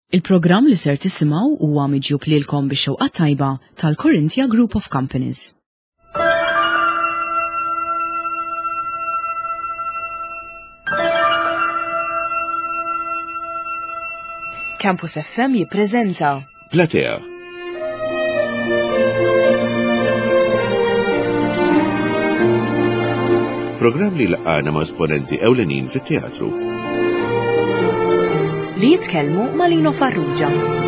Il-programm li ser tisimgħu huwa miġjub lilkom bix-xewqa tajba tal-Corinthia Group of Companies. Campus FM jippreżenta Platea. Programm li laqana ma' esponenti ewlenin fit-teatru. Li jitkellmu ma' Lino Farrugia.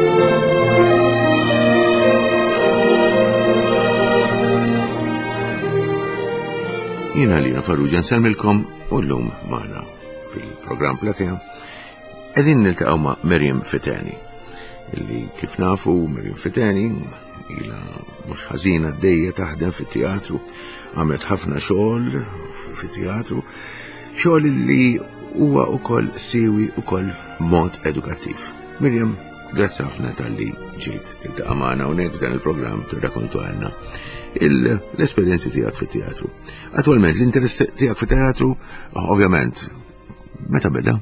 Jiena Lino Farrugia nsemmilkom u llum magħna fil-programm Platea qegħdin niltaqgħu ma' Miriam Fitani. Illi kif nafu Miriam Fitani ilha mhux ħażina għaddejja taħdem fit-teatru, għamlet ħafna xogħol fit-teatru, xogħol li huwa wkoll siewi wkoll mod edukattiv. Miriam, grazzi ħafna tal-li ġejt tiltaqa' magħna hawnhekk f'dan il-programm tirrakkontu għandna l-esperjenzi tiegħek fit-teatru. Attwalment l-interess tiegħek fit-teatru ovvjament meta beda?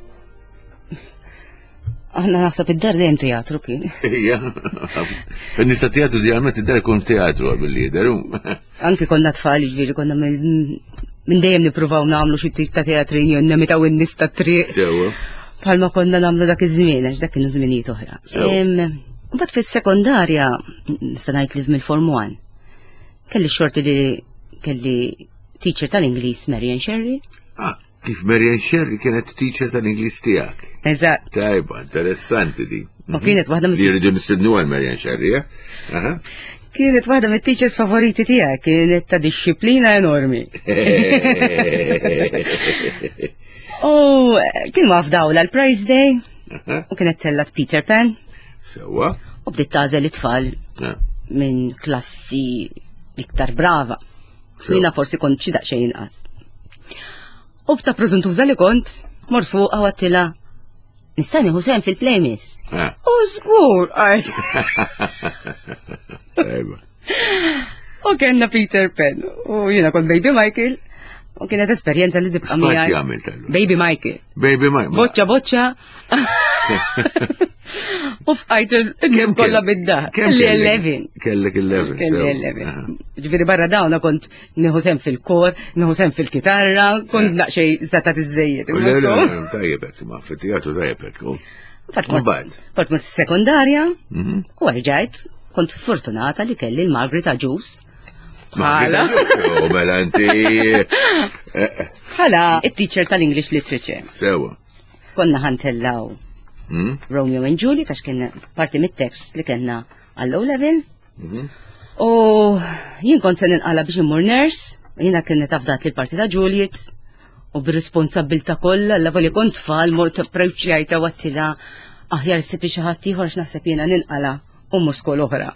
Aħna naħseb id-dar dejjem teatru kien. Ija, nista' teatru dejjem id-dar ikun teatru bil-lider. Anke konna tfal jiġifieri konna minn dejjem nippruvaw nagħmlu xi tip ta' teatrin jew nemitaw in-nies tat-triq. Sewwa. Bħalma konna nagħmlu dak iż-żmien għax dak kienu żminijiet oħra. Mbagħad fis-sekondarja nista' ngħid li mill-Form 1 kelli xorti li kelli teacher tal-Ingliż Marian Sherry. Kif Marian Sherry kienet teacher tal-Ingliż tiegħek. Eżatt. Tajba, interessanti di. U kienet waħda li jridu nistednu għal Marian Sherry, eh? Kienet waħda mit-teachers favoriti tiegħek, kienet ta' disċiplina enormi. U kien wafdawla l-Prize Day, u kienet tellat Peter Pan. Sewwa. U bdiet tażel it-tfal minn klassi iktar brava. Jiena forsi kont xi daqsxejn inqas. U b'ta' preżuntuża li kont, mort fuq għattila nista' nieħu sehem fil-Playmiss. U żgur għal. U kellna Peter Pan, u jiena kont Baby Michael, u kienet esperjenza li tibqa' miegħi. Baby Michael. Baby Michael. Boċċa. U fqajt il-nies kollha bid-daħ. Kelli 11. Kellek 11. Kelli 11. Ġifieri barra dawna kont nieħu sehem fil-kor, nieħu sehem fil-kitarra, kont naqxej żatat iż-żejjed. Tajjebek, ma fit-teatru tajjebek. Kont mis-sekondarja, u rġajt kont fortunata li kelli l-Margaret Aġus. Bħala. Mela inti. Bħala it-teacher tal-English Literature. Sewa. Konna ħantellaw Romeo and Juliet għax kien parti mit-tekst li kellna għall-low level. U jien kont se ninqala biex immur nurse, jiena kienet afdat li l-parti ta' Juliet u bir-responsabilta kollha l-lavoli kont tfal mort approċċjajta wattila aħjar sibi xi ħadd ieħor x'naħseb jiena ninqala u mhux skol oħra.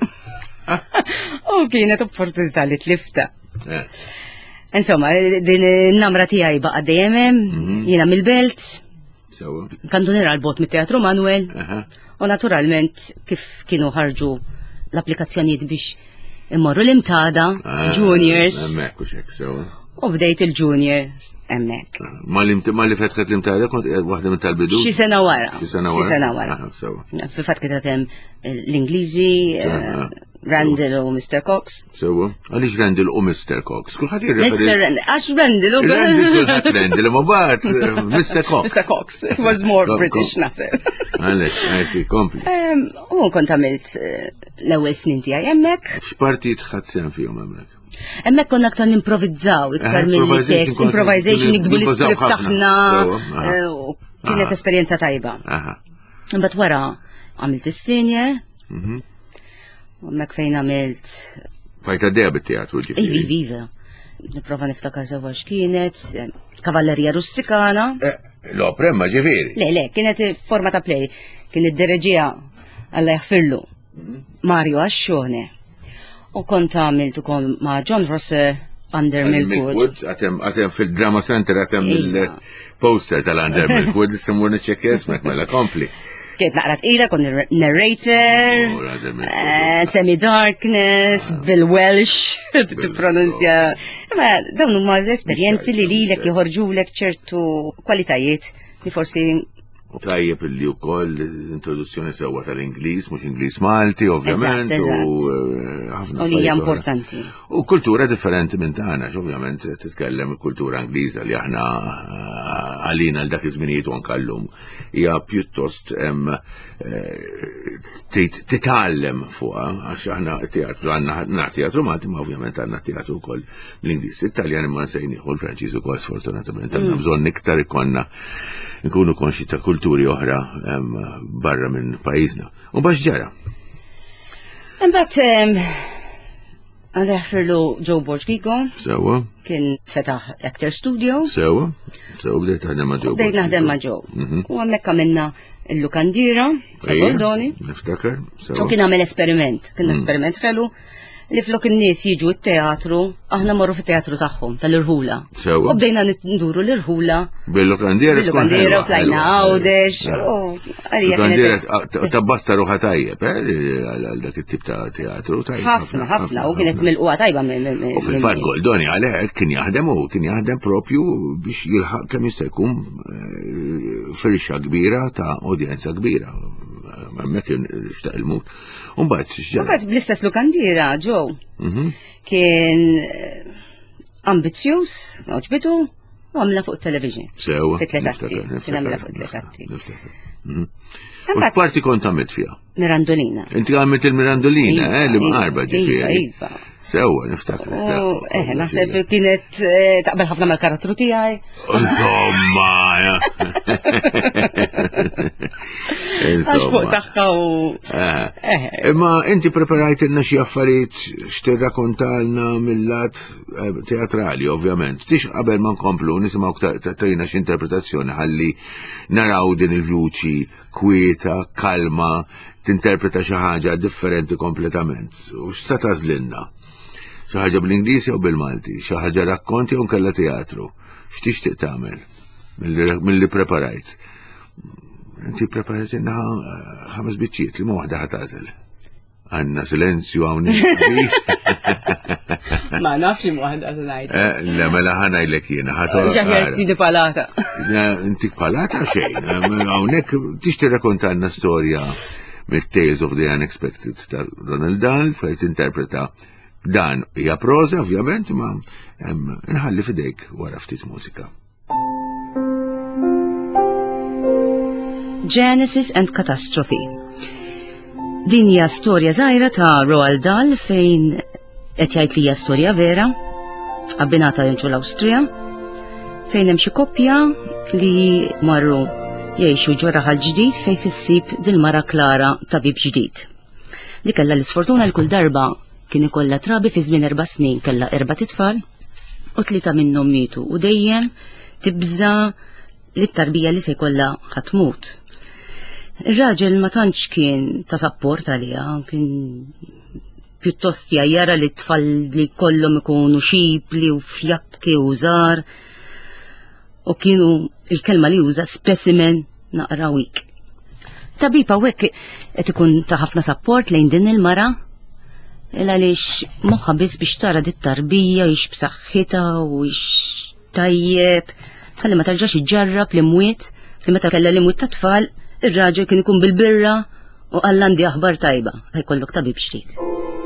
U kienet opportunità li tlifta. Insomma, din in-namra tiegħi baqa' dejjem jiena mill-belt. Kandu nira l-bot mit-teatru Manuel. U naturalment kif kienu ħarġu l-applikazzjonijiet biex immorru l-imtada, juniors. Emmek u xek, sewa. U bdejt il-juniors, emmek. Ma li fetħet l-imtada kont waħda minn tal-bidu? Xi sena wara. Xi sena wara. Fil-fatt kienet hemm l-Ingliżi, Randall u Mr. Cox. Sewa. Għaliex Randall u Mr. Cox? Kulħadd jirreferi. Mr. Randall, għax Randall u kulħadd Randall, ma bagħad Mr. Cox. Mr. Cox was more British naħseb. Għaliex, għajsi, kompli. U kont għamilt l-ewwel snin tiegħi hemmhekk. X'partit ħadd sehem fihom hemmhekk? Hemmhekk konna aktar nimprovizzaw iktar mill-tekst, improvisation nikbu l-iskript taħna u kienet esperjenza tajba. Imbagħad wara għamilt is-senior. Hemmhekk fejn għamilt. Fajta dejja bit-teatru ġifieri. Iva. Nipprova niftakar sewa x'kienet, Kavallerija Russikana. L-opera ma ġifieri. Le, kienet forma ta' play. Kien id-dereġija Alla jaħfirlu Mario Ascione. U kont għamilt ukoll ma' John Rosser Under Milkwood. Għatem fil-Drama Center għatem il-poster tal-Under Milkwood, istimur niċċekk esmek mela kompli. Kiet naqrat ila, kon narrator, semi-darkness, bil-Welsh, t-pronunzja. Ma dawn huma l-esperienzi li lilek joħorġulek ċertu kwalitajiet li forsi U tajjeb li wkoll l-introduzzjoni sewwa tal-Ingliż, mhux Ingliż Malti, ovvjament, u ħafna. U li hija importanti. U kultura differenti minn tagħna, ovvjament titkellem kultura Ingliża li aħna għalina l dak iż-żminijiet u anke llum hija pjuttost titgħallem fuqha għax aħna teatru għandna teatru Malti, ma ovvjament għandna teatru wkoll l-Ingliż. It-Taljan imma se jnieħu l-Franċiż ukoll sfortunatament għandna bżonn iktar ikonna nkunu konxi ta' kulturi oħra barra minn pajjiżna. U bax ġara. Imbagħad għal-ħfirlu Joe Borgigo. Sewa. Kien fetaħ Actor Studio. Sewa bdejt naħdem ma' Joe. Bdejt naħdem ma' Joe. U għamlek għamilna il-Lukandira, Goldoni. Niftakar. U kien għamil esperiment. Kien esperiment ħelu li flok in-nies jiġu t-teatru, aħna morru fit-teatru tagħhom tal-Irħula. Sewa. U bdejna nduru l-Irħula. Bil-Lukandira tkun bil-Lukandira u tlajna għawdex. Lukandira tabbasta ruħa tajjeb, għal dak it-tip ta' teatru tajjeb. Ħafna, u kienet milquha tajba. U fil-fatt Goldoni għalhekk kien jaħdem propju biex jilħaq kemm jista' jkun firxa kbira ta' udjenza kbira. Hemmhekk kien xtaq il-mut. Mbagħad bl-istess Lukandira, Joe, kien ambizzjuż, oġbitu, u għamla fuq television. Sewa. Fit-tletatti. Kien għamla fuq tletatti. U x'parti kont għamilt fiha? Mirandolina. Inti għamilt il-Mirandolina, li mqarba ġifieri. Iva. Sewa, niftakar. Naħseb kienet taqbel ħafna mal-karattru tiegħi. Insomma, Għax fuq taħħa u. Imma inti preparajt ilna xi affarijiet x'tirrakkontalna mill-lat teatrali, ovvjament. Tix qabel ma nkomplu nisimgħu trejna x'interpretazzjoni ħalli naraw din il-vuċi kwieta, kalma, tinterpreta xi ħaġa differenti kompletament. U x'sa tażlilna? Xi ħaġa bl-Ingliżi u bil-Malti, xi ħaġa rakkonti u nkella teatru. X'tixtieq tagħmel milli preparajt? Inti preparajt inna 5 biċċiet li ma waħda ħatażel. Għandna silenzju hawnhekk. Ma nafx li waħda ngħid. Le mela ħanajlek jiena ħator. Ġaħjertini palata. Intik palata xejn. Hawnhekk tixtieq rakkontalna storja mit-Tales of the Unexpected ta' Roald Dahl fejn tinterpreta dan hija proża ovvjament ma nħalli fidejk wara ftit mużika. Genesis and Catastrophe. Din hija storja żgħira ta' Roald Dahl fejn qed jgħid li hija storja vera, abbinata jinġu l-Awstrija, fejn hemm xi koppja li marru jgħixu ġo raħal ġdid fejn s'issib dil-mara Klara tabib ġdid. Li kellha l-isfortuna l-kull darba kien ikollha trabi fi żmien 4 snin kellha 4 titfal u 3 minnhom mietu u dejjem tibża li t-tarbija li se jkollha ħatmut. Ir-raġel ma tantx kien ta' sapport għaliha, kien pjuttost jara li t-tfal li kollhom ikunu xipli u fjakki u żgħar u kienu il-kelma li juża specimen naqra wik. Tabib hawnhekk qed ikun ta' ħafna sapport lejn din il-mara għaliex moħħa biss biex tara dit-tarbija ix b'saħħitha u ix tajjeb ħalli ma tarġax iġġarrab l-imwiet li meta kellha l-imwiet ta' tfal ir-raġel kien ikun bil-birra u għallandi aħbar tajba ħajkollok tabib ġdid.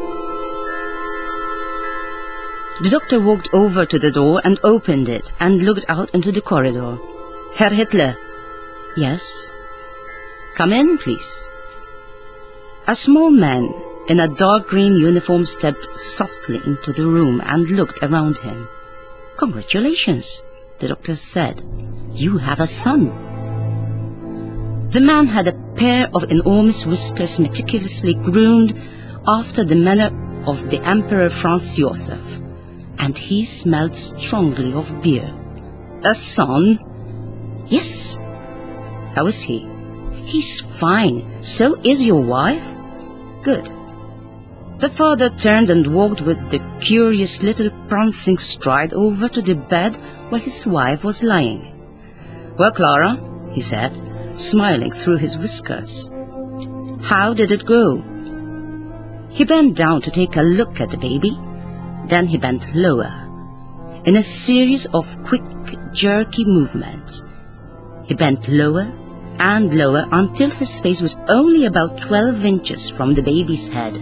The doctor walked over to the door and opened it and looked out into the corridor. Herr Hitler. Yes. Come in, please. A small man in a dark green uniform stepped softly into the room and looked around him. Congratulations, the doctor said. You have a son. The man had a pair of enormous whiskers meticulously groomed after the manner of the Emperor Franz Joseph, and he smelled strongly of beer. A son? Yes. How is he? He's fine. So is your wife? Good. The father turned and walked with the curious little prancing stride over to the bed where his wife was lying. Well, Clara, he said, smiling through his whiskers. How did it go? He bent down to take a look at the baby. Then he bent lower. In a series of quick, jerky movements, he bent lower and lower until his face was only about 12 inches from the baby's head.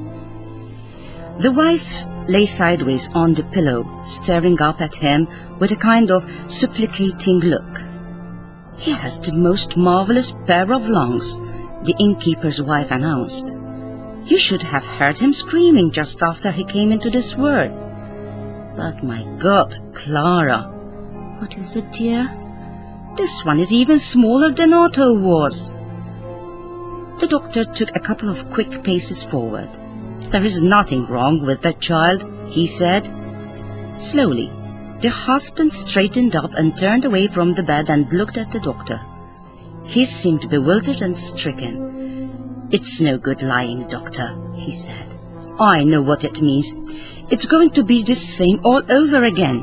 The wife lay sideways on the pillow, staring up at him with a kind of supplicating look. "He has the most marvelous pair of lungs," the innkeeper's wife announced. "You should have heard him screaming just after he came into this world." "But my God, Clara." "What is it, dear?" "This one is even smaller than Otto was." The doctor took a couple of quick paces forward. "There is nothing wrong with that child," he said. Slowly, the husband straightened up and turned away from the bed and looked at the doctor. He seemed bewildered and stricken. "It's no good lying, doctor," he said. "I know what it means. It's going to be the same all over again."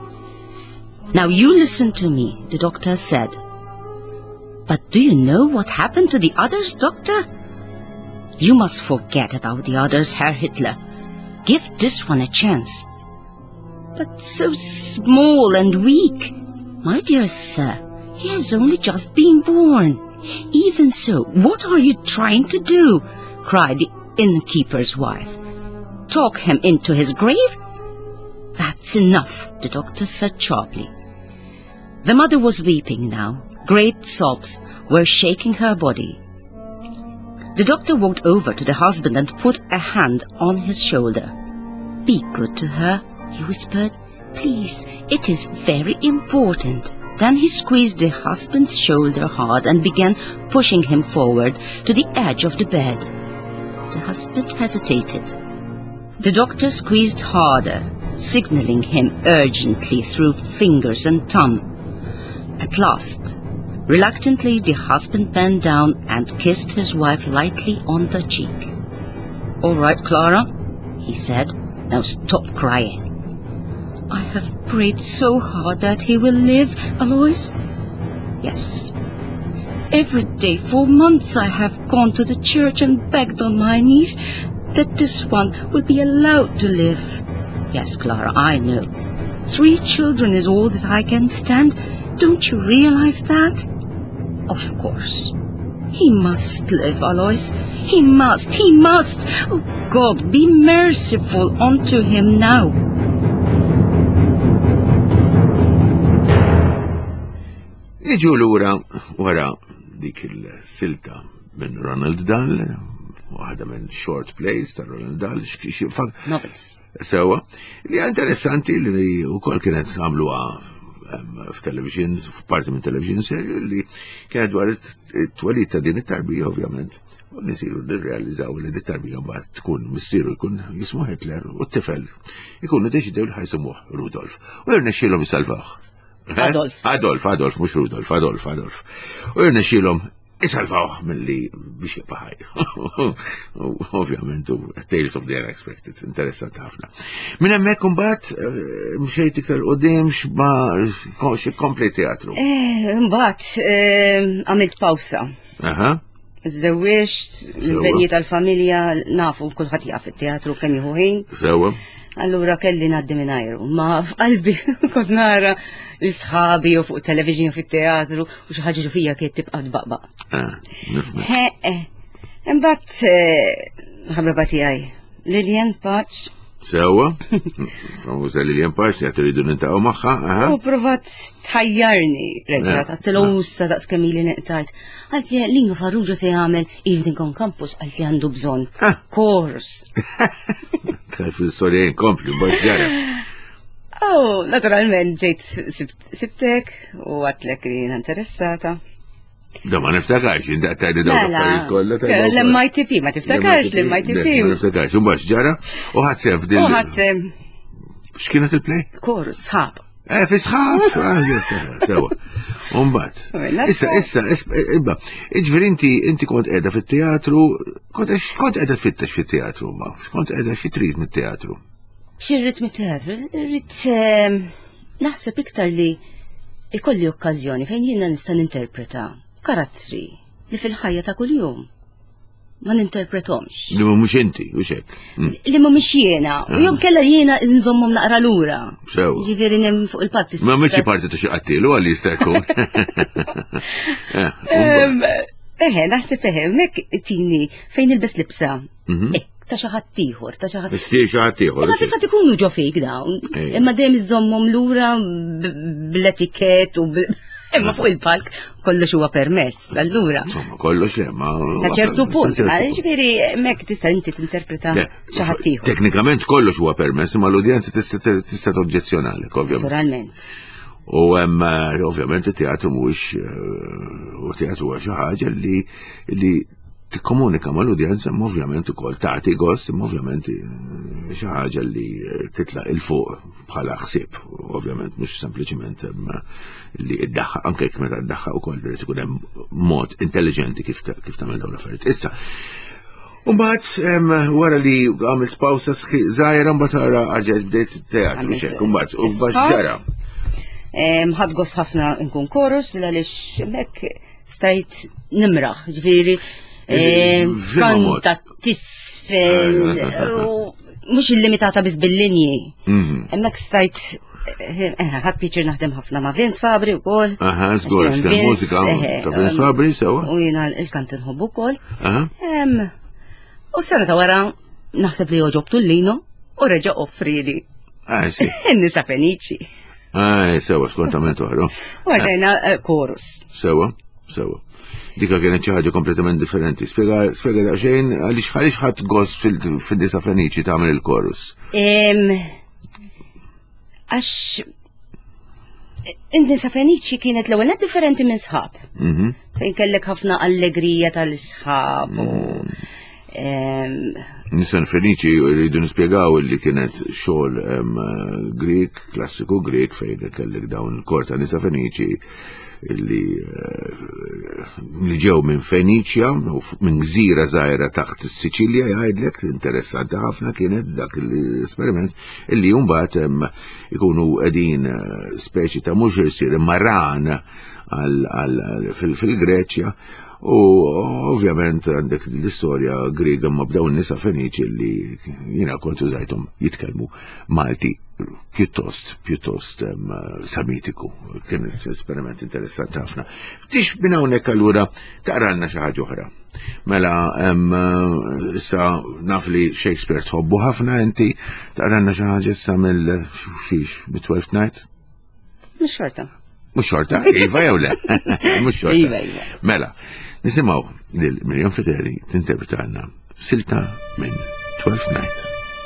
"Now you listen to me," the doctor said. "But do you know what happened to the others, doctor?" "You must forget about the others, Herr Hitler. Give this one a chance." "But so small and weak." "My dear sir, he has only just been born." "Even so, what are you trying to do?" cried the innkeeper's wife. "Talk him into his grave?" "That's enough," the doctor said sharply. The mother was weeping now. Great sobs were shaking her body. The doctor walked over to the husband and put a hand on his shoulder. "Be good to her," he whispered. "Please, it is very important." Then he squeezed the husband's shoulder hard and began pushing him forward to the edge of the bed. The husband hesitated. The doctor squeezed harder, signaling him urgently through fingers and tongue. At last, reluctantly, the husband bent down and kissed his wife lightly on the cheek. "All right, Clara," he said. "Now stop crying." "I have prayed so hard that he will live, Alois." "Yes. Every day for months I have gone to the church and begged on my knees that this one will be allowed to live." "Yes, Clara, I know. 3 children is all that I can stand. Don't you realize that?" "Of course. He must live, Alois. He must, he must. Oh, God, be merciful unto him now." Iġu l-ura wara dik il-silta minn Ronald Dahl, waħda minn Short Plays ta' Ronald Dahl, Novels. Sewa, li interessanti li u kol kienet għamluha f-televisions, f-parti minn television serju li kienet dwar it-twelid ta' din it-tarbija ovvjament. U nisiru nirrealizzaw li din it-tarbija mbagħad tkun missieru jkun jismu Hitler u t-tifel ikunu deċidew li ħajsumuh Rudolf. U jirnexxielhom jisalvawh. Adolf, mux Rudolf, Adolf. U jirnexxielhom jisalvawh mill-li biex jibqa' ħaj. Ovvjament, Tales of the Unexpected, interessanti ħafna. Minn hemmhekk imbagħad mxejt iktar qudiem xi kompli teatru. Mbagħad għamilt pawsa. Żewwiġt, benjiet tal-familja, nafu kulħadd jaf it-teatru kemm jieħu ħin. Sewa. Allura kelli ngħaddi minn ajru, ma f'qalbi kont nara l-sħabi u fuq television u fit-teatru u xi ħaġa fija kienet tibqa' tbaqbaq. Imbagħad ħabiba tiegħi Lillian Patch. Sewa, famuża Lillian Patch li qed iridu nintaqgħu magħha. U provat tħajjarni reġgħet, għattilhom mussa daqs kemm ili neqtajt. Għalt li Lino Farrugia se jagħmel evening on campus għalt li għandu bżonn kors. Fil-storja inkompli, biex ġara. Oh, naturalment ġejt sibtek u għatlek li interessata. Da ma niftakarx, inti għattajdi daw l-affarijiet kollha. L-MITP, ma tiftakarx l-MITP. Ma niftakarx, un biex ġara u ħadsem f'dil. U ħadsem. X'kienet il-play? Kors, sħab. Fi sħab, sewa. Umbat. Issa, ibba, iġveri inti kont edha fit-teatru, kont edha tfittex fit-teatru, ma, kont edha xi trid mit-teatru. Xirrit mit-teatru, rrit naħseb iktar li ikolli okkażjoni fejn jiena nista' ninterpreta karattri li fil-ħajja ta' kuljum. ma ninterpretomx. Li mhux inti, u xek. Li mhumiex jiena, u jom kella jiena nżommhom naqra lura. Sew. Ġifieri nem fuq il-patti. Ma mhux xi parti ta' xi qattilu għalli jista' jkun. Naħseb mek tini fejn il-bes libsa. Ta' xi ħadd ieħor, ta' xi ħadd. Issir xi ħadd ieħor. Ma fil-fatt ikunu ġo fik dawn. Imma dejjem iżommhom lura bl-etikett u imma fuq il-palk kollox huwa permess, allura. Insomma, kollox le, ma. Sa ċertu punt, ġifieri mek tista' inti tinterpreta xi ħadd ieħor. Teknikament kollox huwa permess, imma l-udjenza tista' toġġezzjonalek, ovvjament. Naturalment. U hemm ovvjament it-teatru mhuwiex u teatru huwa xi ħaġa li tikkomunika mal-udjenza, ma ovvjament ukoll tagħti gost, ma ovvjament xi ħaġa li titlaq il fuq bħala ħsieb, ovvjament mhux sempliċement li iddaħħaq anke jekk meta iddaħħaq ukoll irid ikun hemm mod intelligenti kif tagħmel dawn l-affarijiet. Issa, mbagħad wara li għamilt pawsa żgħira mbagħad ara arġgħet bdejt it-teatru x'hekk, mbagħad ġara. Ħadd gost ħafna nkun korus għaliex hemmhekk stajt nimraħ, ġifieri kanta tisfel, mux il-limitata biz bil-linji. Emmek stajt, ħad pieċir naħdem ħafna ma' Vince Fabri u kol. Zgur, xkien mużika ta' Vince Fabri, sewa. U jina il-kant nħobbu kol. U s-sena ta' wara, naħseb li joġobtu l-lino u reġa offri li. Nisa Fenici. Sewa, skontament uħru. U għarġajna korus. Sewa. Dika kienet xi ħaġa kompletament differenti. Spjega daqsxejn għaliex ħadd gost fil-Nisa Fenici tagħmel il-korus. Għax in-Nisa Fenici kienet l-ewwel differenti minn sħab. Fejn kellek ħafna allegrija tal-isħab u Nisa Fenici rridu nispjegaw li kienet xogħol Grek, klassiku Grek fejn kellek dawn il-kor ta' Nisa Fenici li ġew minn Feniċja, minn gżira żgħira taħt is-Siċilja, jgħidlek interessanti ħafna kienet dak l-esperiment illi mbagħad ikunu qegħdin speċi ta' mhux isir maran fil-Greċja. U ovvjament għandek l-istorja Griega ma bdew nisa Feniċi li jiena kont użajthom jitkellmu Malti pjuttost samitiku. Kien esperiment interessanti ħafna. Tix minn hawnhekk allura taqranna xi ħaġa oħra. Mela issa naf li Shakespeare tħobbu ħafna inti taqranna xi ħaġa issa mit-Twelfth Night? Mhux xorta. Mhux xorta? Iva jew le? Mhux xorta. Iva. Mela, nisimaw lil Miriam Fiteri tinterpreta għandna silta minn Twelfth Night.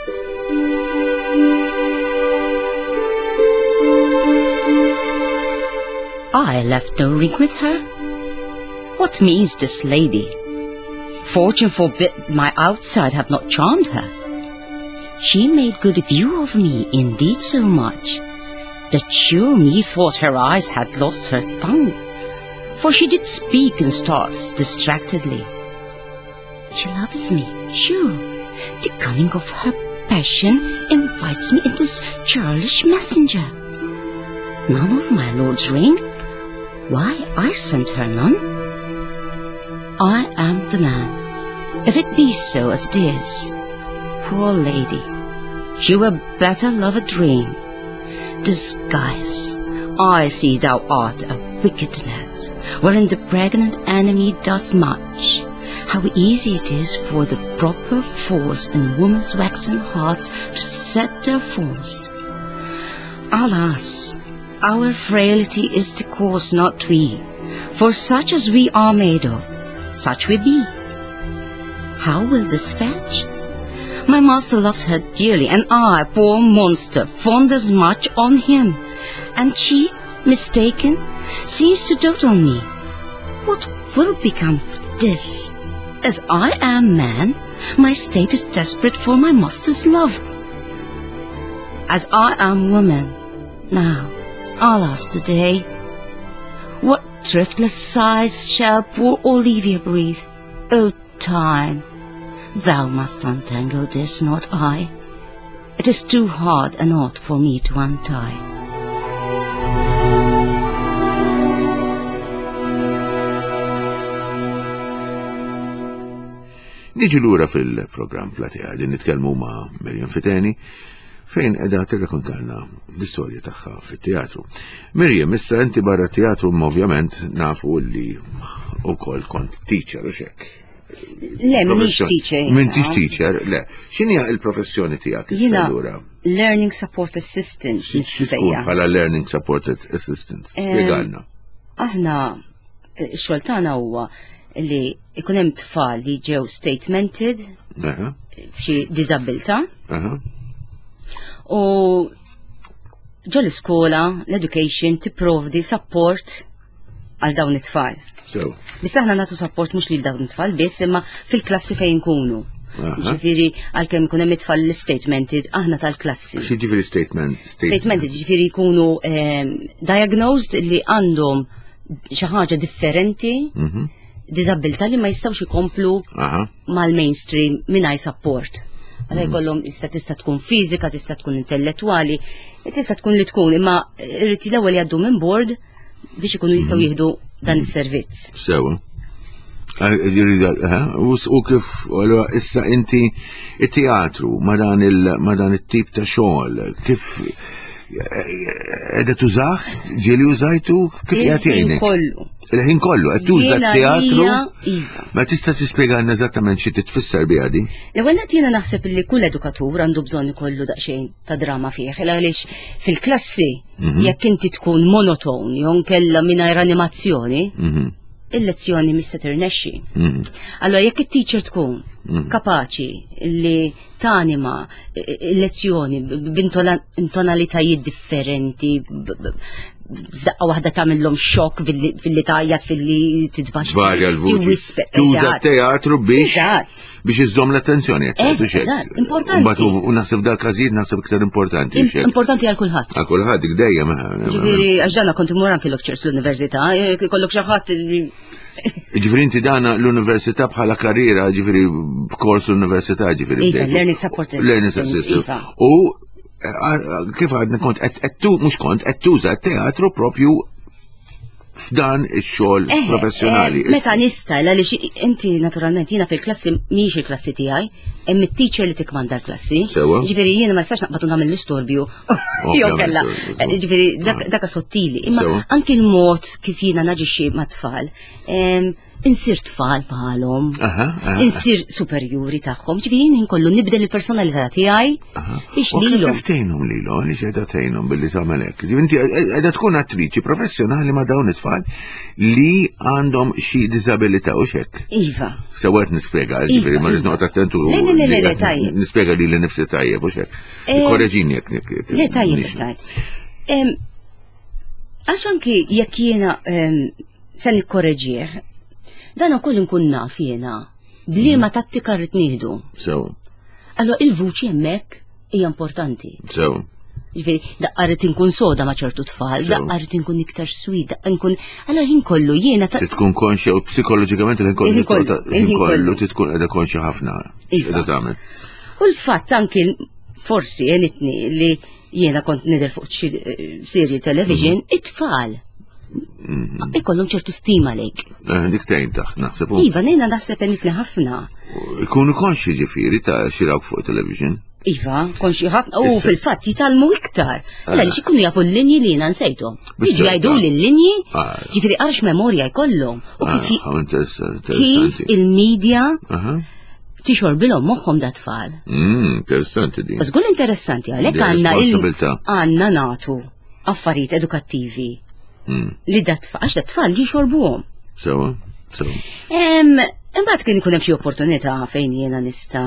I left no ring with her. What means this lady? Fortune forbid my outside have not charmed her. She made good view of me, indeed so much, that sure methought her eyes had lost her tongue, for she did speak and starts distractedly. She loves me, sure. The cunning of her passion invites me into this churlish messenger. None of my lord's ring? Why, I sent her none. I am the man, if it be so as it is. Poor lady, she were better love a dream. Disguise, I see thou art a wickedness, wherein the pregnant enemy does much. How easy it is for the proper force in woman's waxen hearts to set their forms. Alas, our frailty is the cause, not we, for such as we are made of, such we be. How will this fetch? My master loves her dearly, and I, poor monster, fond as much on him, and she, mistaken, seems to dote on me. What will become of this? As I am man, my state is desperate for my master's love. As I am woman, now, alas today, what thriftless sighs shall poor Olivia breathe? O time, thou must untangle this, not I. It is too hard a knot for me to untie. Niġi lura fil-programm Platea din nitkellmu ma' Miriam Fiteni fejn qiegħda tirrakkontalna l-istorja tagħha fit-teatru. Miriam, issa inti barra teatru ovvjament nafu li wkoll kont teacher u xek. Le, minix teacher. M'intix teacher, le. X'inhi il-professjoni tiegħek issa lura? Learning Support Assistant. X'tkun bħala Learning Support Assistant? Spjegalna. Aħna x-xogħol tagħna huwa li ikun hemm tfal li ġew statemented b'xi diżabilità. U ġo l-iskola, l-education tipprovdi support għal dawn it-tfal. Biss aħna nagħtu support mhux lil dawn it-tfal biss imma fil-klassi fejn nkunu. Ġifieri għalkemm ikun hemm it-tfal statemented aħna tal-klassi. Xi ġifieri statemented ġifieri jkunu diagnosed li għandhom xi ħaġa differenti, diżabilità li ma jistgħux ikomplu mal-mainstream mingħajr support. Għalhekk jkollhom tista' tkun fiżika, tista' tkun intellettwali, tista' tkun li tkun, imma irrid l-ewwel jgħaddu minn bord biex ikunu jistgħu jieħdu dan is-servizz. Sewa. U kif issa inti it-teatru ma dan it-tip ta' xogħol, kif edha tużaħ, ġieli użajtu, kif jgħatjajnek? Il-ħin kollu, għed tuża teatru, ma tista tispjegalna eżattament xi titfisser biha di? L-ewwel qed jiena naħseb li kull edukatur għandu bżonn ikollu daqsxejn ta' drama fih, għaliex fil-klassi jekk inti tkun monoton jew nkella mingħajr animazzjoni, il-lezzjoni mista tirnexxi. Allora jekk it-teacher tkun kapaċi li tanima il-lezzjoni b'intonalitajiet differenti, f'daqqa waħda tagħmilhom xokk fil-li tajjat fil-li tidbax. Varja l-vuċi. Tuża teatru biex iżżomm l-attenzjoni. Eżatt, importanti. U naħseb dal-każijiet naħseb iktar importanti. Importanti għal kulħadd. Għal kulħadd dejjem. Ġifieri għax dana kont imur anke lectures l-università, kollok xi ħadd. Ġifieri inti dana l-università bħala karriera, ġifieri b'kors l-università, ġifieri. Learning Support Assistant. U kif għadna kont qed tuża t-teatru propju f'dan ix-xogħol professjonali. Meta nista' għaliex inti naturalment jiena fil-klassi mhijiex il-klassi tiegħi, hemm it-teacher li tikmanda l-klassi. Ġifieri jiena ma nistax naqbad nagħmel l-istorbju. Jew kellha. Ġifieri dak sottili. Imma anke l-mod kif jiena naġixxi mat-tfal, insir tfal bħalhom, insir superjuri tagħhom, ġifieri inkollu nibdel il-personalità tiegħi biex lilhom. Kif tgħinhom lilhom, li qiegħda tgħinhom billi tagħmel hekk. Inti qiegħda tkun attriċi professjonali ma' dawn it-tfal li għandhom xi diżabilità u x'hekk. Iva. Sewwet nispjega, ġifieri ma rrid noqgħod attentu. Le tajjeb. Nispjega lili nnifsi tajjeb u x'hekk. Korreġini jekk. Le tajjeb. Għax anki jekk jiena se nikkorreġih, dan ukoll nkun naf jiena bliema tattika rrid nieħdu. Allora il-vuċi hemmhekk hija importanti. Ġifieri daqqa rrid inkun soda ma' ċertu tfal, daqqa rrid inkun iktar swid, daqqa nkun allora ħin kollu jiena tkun konxja u psikoloġikament ħin kollu tkun qiegħda konxja ħafna qiegħda tagħmel. U l-fatt anki forsi jenitni li jiena kont nidher fuq xi serji television, it-tfal ikollhom ċertu stima lejk. Dik tgħin taħt naħseb. Iva, nejna naħseb enitni ħafna. Ikunu konxi ġifieri ta' xirawk fuq television. Iva, konxi ħafna. U fil-fatt jitalmu iktar. Għaliex ikunu jafu l-linji li jiena nsejthom. Jiġu jgħidu li l-linji, ġifieri qarx memorja jkollhom. U kif il-medja tixorbilhom moħħhom da tfal. Interessanti din. Żgur interessanti għalhekk għandna nagħtu affarijiet edukattivi. Li għax dat-tfal li xorbuhom. Sewa. Imbagħad kien ikun hemm xi opportunità fejn jiena nista'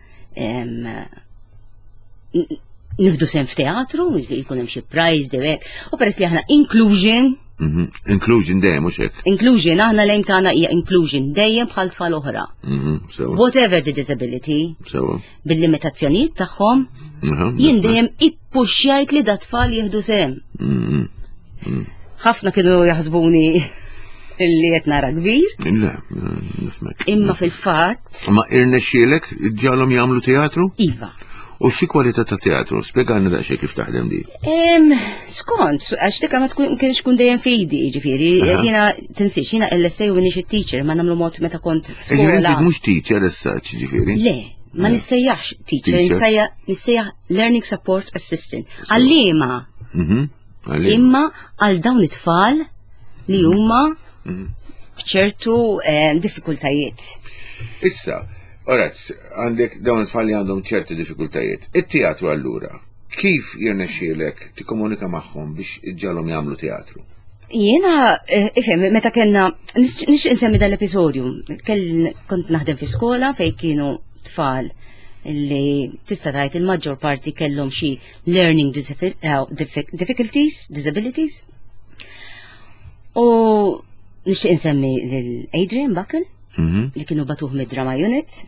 nieħdu sehem f'teatru, jkun hemm xi prize dewek, u peress li aħna inclusion. Inclusion dejjem mhux hekk. Inclusion, aħna lejn tagħna hija inclusion dejjem bħal tfal oħra. Whatever the disability. Bil-limitazzjonijiet tagħhom, jien dejjem ippuxxjajt li dat-tfal jieħdu sehem. Ħafna kienu jaħsbuni illi qed nara kbir. Le, nifmek. Imma fil-fatt. Ma irnexxielek ġalhom jagħmlu teatru? Iva. U xi kwalità ta' teatru? Spjegani daqsxejn kif taħdem di. Skont, għax dik ma kienx kun dejjem fidi, ġifieri, jiena tinsiex, jiena LSA u minix teacher ma nagħmlu mod meta kont f'skola. Mhux teacher issa ġifieri. Le, ma nissejjaħx teacher, nissejjaħ learning support assistant. Għallima. Imma għal dawn it-tfal li huma ċertu diffikultajiet. Issa, Orazz, għandek dawn it-tfal li għandhom ċerti diffikultajiet. It-teatru allura, kif jirnexxielek tikkomunika magħhom biex iġġalhom jagħmlu teatru? Jiena, ifhem, meta kellna nix insemmi dal-episodju, kont naħdem fi skola fejn kienu tfal li tista' tgħid il-maġġor parti kellhom xi learning disabilities. U nixtieq insemmi lil Adrian Buckle li kienu batuh mid-drama unit.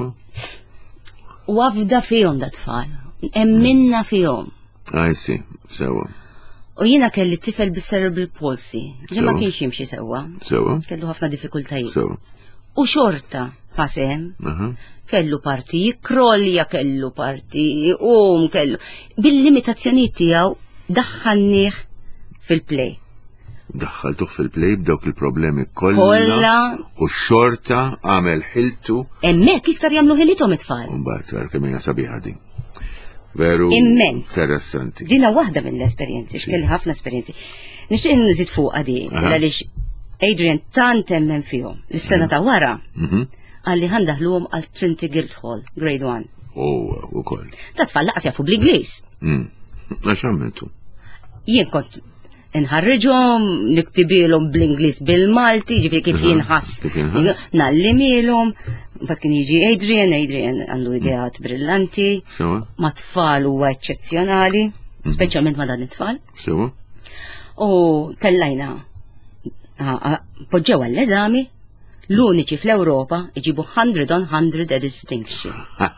U għafda fihom da tfal, emminna fihom. I see, sewa. U jiena kelli tifel bis-cerebral palsy, ġi ma kienx jimxi sewwa. Kellu ħafna diffikultajiet. U xorta ħasem, kellu parti jikrolja, kellu parti kellu. Bil-limitazzjonijiet tiegħu daħħalnieh fil-play. Daħħaltuh fil-play b'dawk il-problemi kollha u xorta għamel ħiltu. Hemmhekk iktar jagħmlu ħilithom it-tfal. Mbagħad wara kemm hija sabiħa din. Veru interessanti. Dina waħda mill-esperjenzi, x'kelli ħafna esperjenzi. Nixtieq nżid fuqha di għaliex Adrian tant emmen fihom. L-sena ta' wara għalli ħandaħluhom għal Trinity Guildhall, Grade 1. Ukoll. Ta' tfal laqas jafu bl-Ingliż. Għax għamiltu? Jien kont inħarriġhom, niktibilhom bl-Ingliż bil-Malti, ġifieri kif jinħass, nallimilhom. Mbagħad kien jiġi Adrian għandu ideat brillanti, ma' tfal huwa eċċezzjonali, speċjalment ma' dan it-tfal. U tellajna poġġew għall-eżami, l-uniċi fl-Ewropa iġibu 100 on 100 a distinction.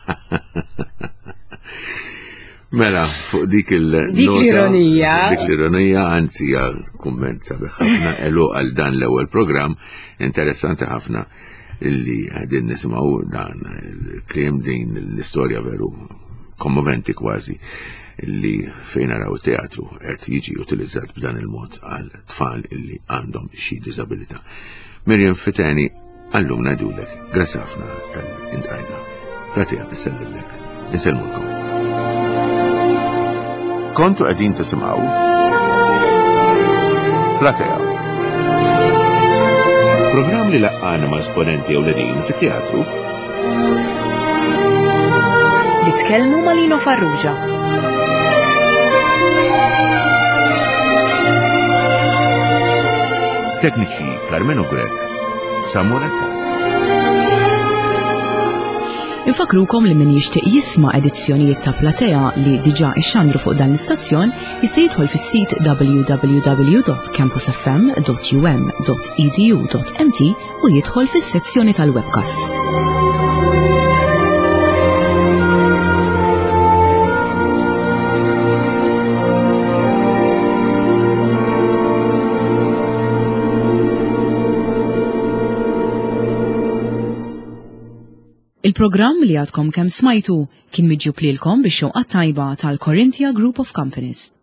Mela, fuq dik l-ironija. Dik l-ironija, anzi kumment sabiħ ħafna elu għal dan l-ewwel programm, interessanti ħafna illi għadin nisimaw dan il-kliem din l-istorja veru kommoventi kważi illi fejn naraw teatru qed jiġi utilizzat b'dan il-mod għal tfal illi għandhom xi disabilità. Miriam Fiteni, allum ngħidulek, grazzi ħafna tal-intqajna. Ratija nisellilek, insellmulkom. Kontu qegħdin tisimgħu Platea. Programm li laqqana ma' esponenti ewlenin fit-teatru li tkellmu ma' Lino Farrugia. Tekniċi Carmenu Grek, Samuel Attat. Infakrukom li min jixtieq jisma' edizzjonijiet ta' Platea li diġà ixxandru fuq dan l-istazzjon jista' jidħol fis-sit www.campusfm.um.edu.mt u jidħol fis-sezzjoni tal-webcasts. Il-programm li għadkom kemm smajtu kien miġġub lilkom bix-xewqa tajba tal-Corinthia Group of Companies.